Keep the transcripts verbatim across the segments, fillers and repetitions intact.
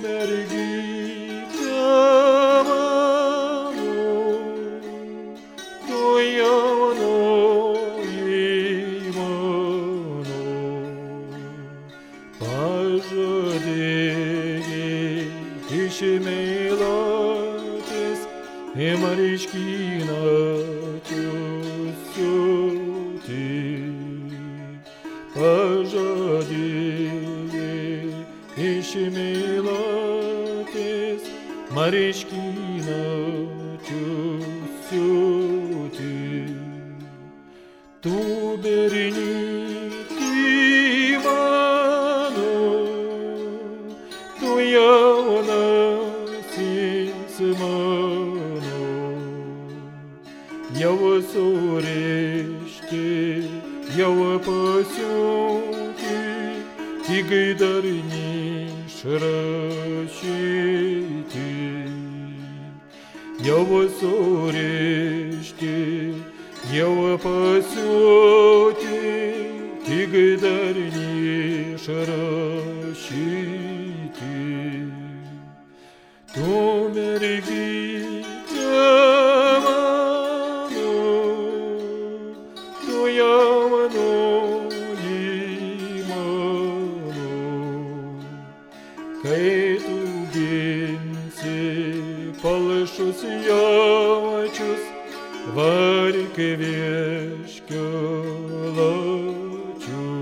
mergyte mano, tu jaunoji mano, pažadėjai iš meilės įmarškinačius siūti. Pažadėjai iš meilės marškinačius siūti. Tu berniuki mano, tu jaunasis mano, jau surišti, jau pasiūti, tik dar neišrašyti. Jau surišti, jau pasiūti, tik dar neišrašyti. Tu mergyte mano, tu jaunoji mano, kai tu ginsi palšus jaučius, varyk vieškio lačių.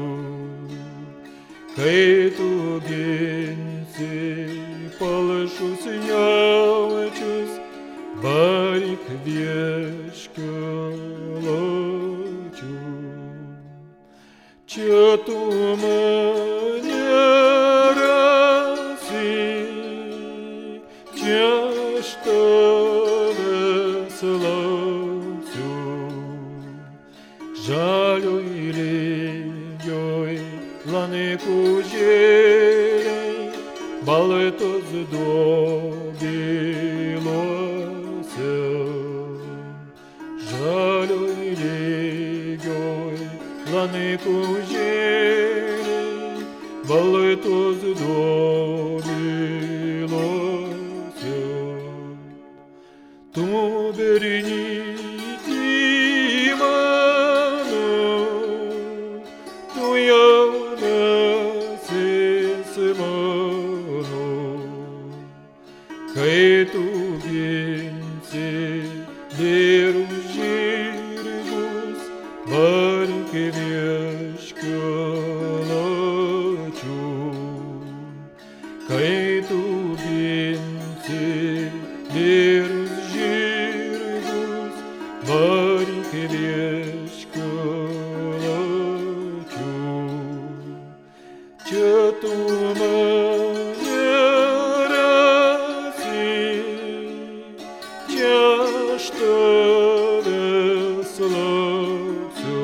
Kai tu ginsi palšus jaučius, varyk vieškio lačių. Čia tu mane rasi, čia aš tavęs lauksiu. Žalioj lygioj lanikų žėliai, baltos dobiluose. Žalioj lygioj lanikų žėliai, baltos dobiluose. Tu berniuki mano, tu jaunasis mano, kai tu ginsi vyrus žirgus, varyk vieškio lačių. Kai tu ginsi vyrus žirgus, varyk vieškio lačių. Čia tu mane rasi, čia aš tavęs lauksiu.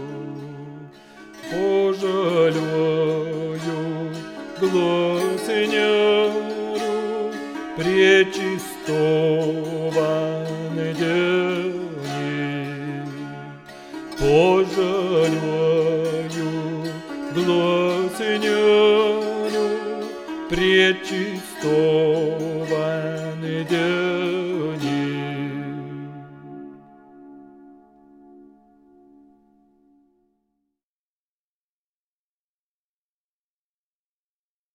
Po žaliuoju gluosniaru prie čisto vandenį. Po žaliuoju gluosniaru prie čisto vandenį.